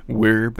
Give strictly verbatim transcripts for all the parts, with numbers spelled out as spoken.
We're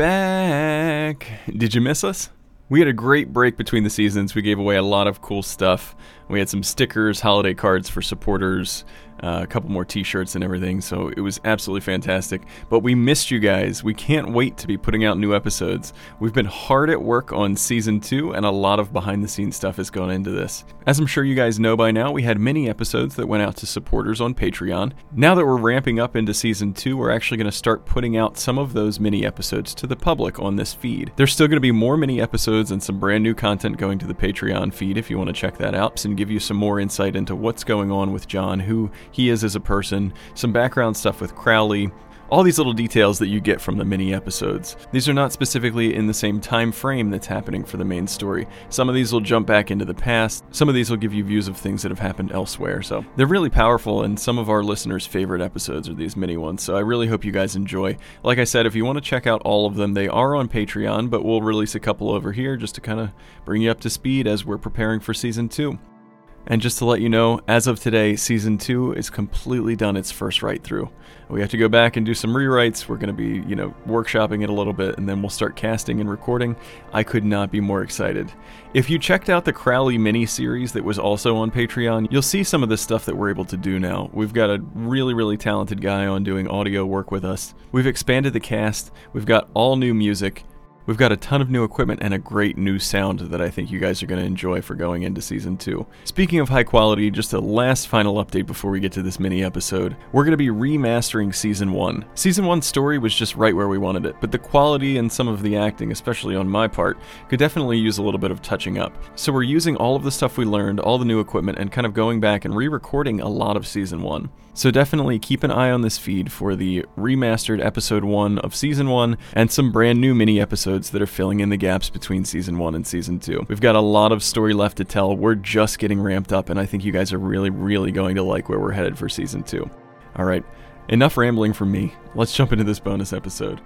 back. Did you miss us? We had a great break between the seasons. We gave away a lot of cool stuff. We had some stickers, holiday cards for supporters, uh, a couple more t-shirts and everything, so it was absolutely fantastic. But we missed you guys. We can't wait to be putting out new episodes. We've been hard at work on Season two, and a lot of behind-the-scenes stuff has gone into this. As I'm sure you guys know by now, we had mini episodes that went out to supporters on Patreon. Now that we're ramping up into Season two, we're actually going to start putting out some of those mini episodes to the public on this feed. There's still going to be more mini episodes and some brand new content going to the Patreon feed if you want to check that out and give you some more insight into what's going on with John, who he is as a person, some background stuff with Crowley, all these little details that you get from the mini episodes. These are not specifically in the same time frame that's happening for the main story. Some of these will jump back into the past, some of these will give you views of things that have happened elsewhere, so they're really powerful, and some of our listeners' favorite episodes are these mini ones, so I really hope you guys enjoy. Like I said, if you want to check out all of them, they are on Patreon, but we'll release a couple over here just to kind of bring you up to speed as we're preparing for Season two. And just to let you know, as of today, Season two is completely done its first write-through. We have to go back and do some rewrites. We're going to be, you know, workshopping it a little bit, and then we'll start casting and recording. I could not be more excited. If you checked out the Crowley mini-series that was also on Patreon, you'll see some of the stuff that we're able to do now. We've got a really, really talented guy on doing audio work with us. We've expanded the cast. We've got all new music. We've got a ton of new equipment and a great new sound that I think you guys are going to enjoy for going into Season two. Speaking of high quality, just a last final update before we get to this mini episode. We're going to be remastering Season one. Season one's story was just right where we wanted it, but the quality and some of the acting, especially on my part, could definitely use a little bit of touching up. So we're using all of the stuff we learned, all the new equipment, and kind of going back and re-recording a lot of Season one. So definitely keep an eye on this feed for the remastered Episode one of Season one and some brand new mini episodes that are filling in the gaps between Season one and Season two. We've got a lot of story left to tell. We're just getting ramped up, and I think you guys are really, really going to like where we're headed for Season two. Alright, enough rambling from me. Let's jump into this bonus episode.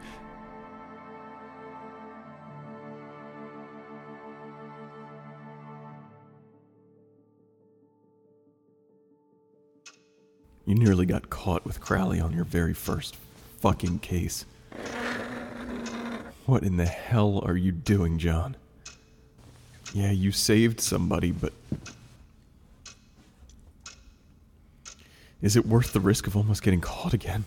You nearly got caught with Crowley on your very first fucking case. What in the hell are you doing, John? Yeah, you saved somebody, but... is it worth the risk of almost getting caught again?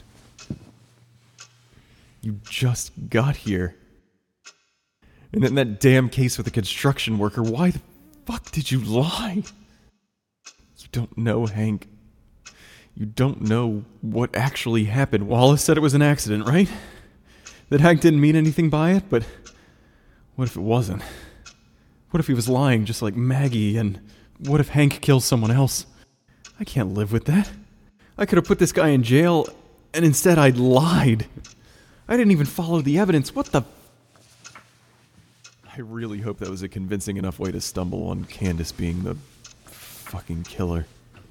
You just got here. And then that damn case with the construction worker, why the fuck did you lie? You don't know, Hank. You don't know what actually happened. Wallace said it was an accident, right? That Hank didn't mean anything by it, but what if it wasn't? What if he was lying just like Maggie, and what if Hank kills someone else? I can't live with that. I could have put this guy in jail, and instead I lied. I didn't even follow the evidence. What the... I really hope that was a convincing enough way to stumble on Candace being the fucking killer.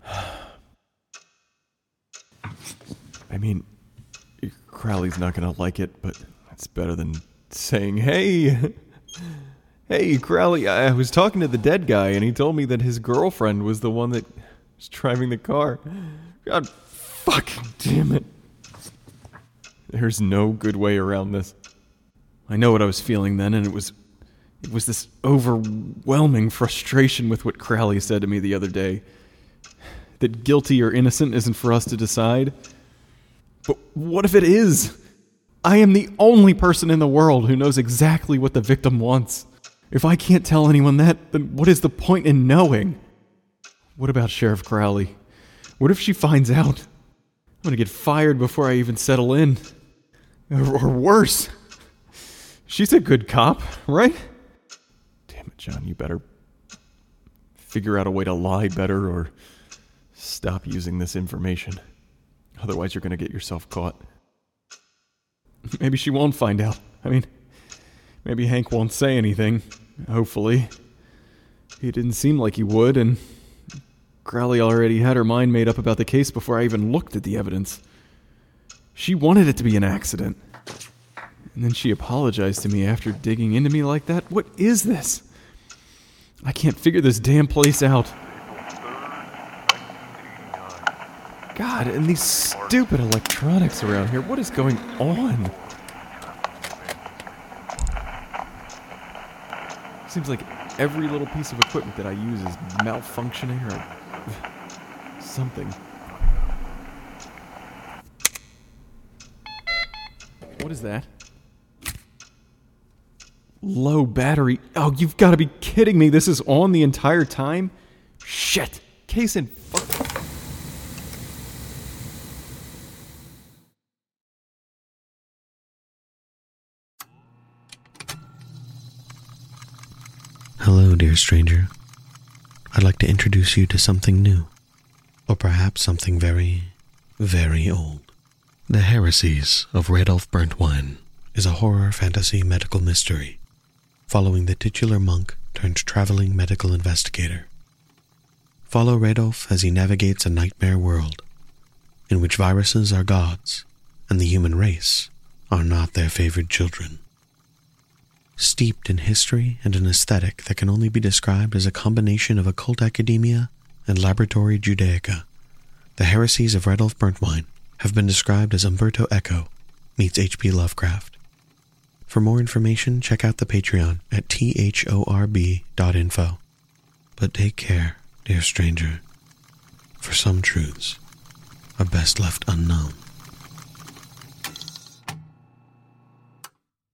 I mean, Crowley's not gonna like it, but it's better than saying, hey, hey, Crowley, I was talking to the dead guy, and he told me that his girlfriend was the one that was driving the car. God fucking damn it. There's no good way around this. I know what I was feeling then, and it was, it was this overwhelming frustration with what Crowley said to me the other day. That guilty or innocent isn't for us to decide. But what if it is? I am the only person in the world who knows exactly what the victim wants. If I can't tell anyone that, then what is the point in knowing? What about Sheriff Crowley? What if she finds out? I'm gonna get fired before I even settle in. Or, or worse. She's a good cop, right? Damn it, John, you better figure out a way to lie better or stop using this information. Otherwise, you're going to get yourself caught. Maybe she won't find out. I mean, maybe Hank won't say anything. Hopefully. He didn't seem like he would, and Crowley already had her mind made up about the case before I even looked at the evidence. She wanted it to be an accident. And then she apologized to me after digging into me like that. What is this? I can't figure this damn place out. God, and these stupid electronics around here. What is going on? Seems like every little piece of equipment that I use is malfunctioning or something. What is that? Low battery. Oh, you've got to be kidding me. This is on the entire time? Shit. Case in fuck. Hello, dear stranger. I'd like to introduce you to something new, or perhaps something very, very old. The Heresies of Radolf Burntwine is a horror fantasy medical mystery following the titular monk turned traveling medical investigator. Follow Radolf as he navigates a nightmare world in which viruses are gods and the human race are not their favored children. Steeped in history and an aesthetic that can only be described as a combination of occult academia and laboratory Judaica, the Heresies of Radolf Burntwine have been described as Umberto Eco meets H P Lovecraft. For more information, check out the Patreon at thorb dot info. But take care, dear stranger, for some truths are best left unknown.